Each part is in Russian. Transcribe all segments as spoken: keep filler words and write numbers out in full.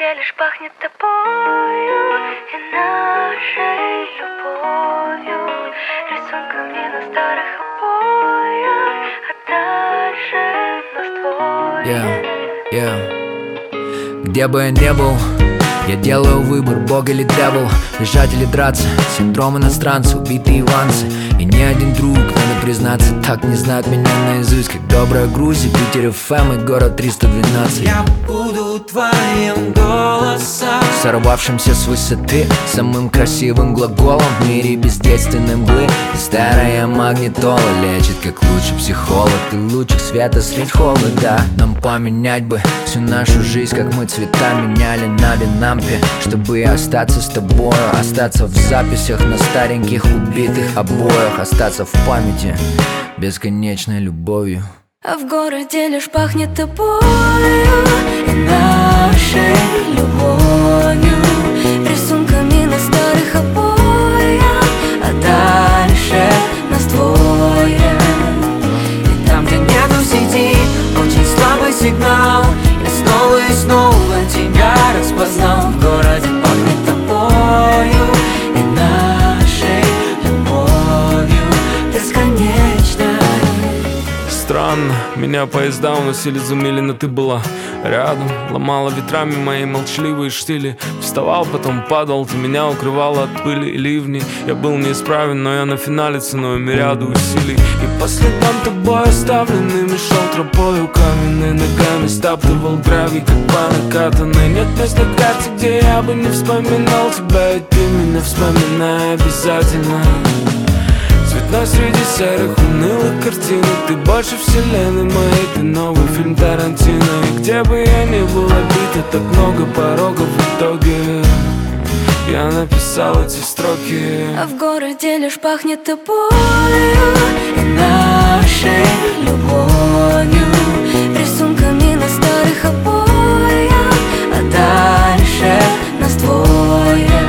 городе лишь пахнет тобою и нашей любовью, рисунками на старых обоях, а дальше нас двое. Yeah, yeah. Где бы я ни был, я делаю выбор, бог или дьявол, бежать или драться, синдром иностранца, убитые иванцы. И ни один друг, надо признаться, так не знает меня наизусть, как добрая Грузия, Питер эф эм и город триста двенадцать. Я буду твоим голосом, сорвавшимся с высоты, самым красивым глаголом в мире бездейственной мглы. И старая магнитола лечит, как лучший психолог. Ты лучик света средь холода. Нам поменять бы всю нашу жизнь, как мы цвета меняли на винампе, чтобы остаться с тобою, остаться в записях на стареньких убитых обоях, остаться в памяти бесконечной любовью. А в городе лишь пахнет тобою и нашей любовью, рисунками на старых обоях, а дальше нас двое. и там, где нету сети, очень слабый сигнал. Я снова и снова тебя распознал. В городе пахнет тобою и нашей любовью бесконечной. Странно, меня поезда уносили за мили, но ты была рядом, ломала ветрами мои молчаливые штили. Вставал, потом падал, ты меня укрывала от пыли и ливней. Я был неисправен, но я на финале ценой мириаду усилий. И по следам тобой оставленными шел тропою каменной, ногами стаптывал гравий, как по накатанной. Нет места на карте, где я бы не вспоминал тебя, и ты меня вспоминай обязательно. Цветной среди серых унылых картинок, ты больше вселенной моей, ты новый фильм Тарантино. И где бы я ни был обид, так много порогов в итоге я написал эти строки. А в городе лишь пахнет тобою и нашей любовью, рисунками на старых обоях, а дальше нас двое.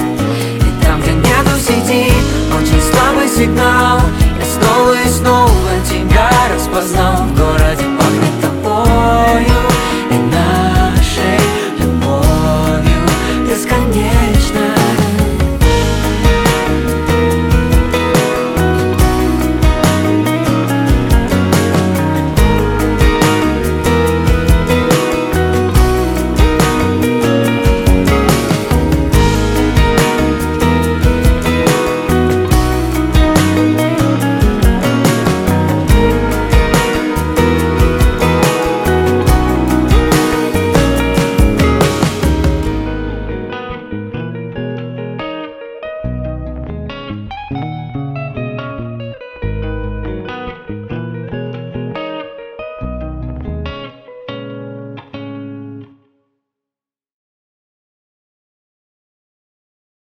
И там, где нету сети, очень слабый сигнал. Я снова и снова тебя распознал.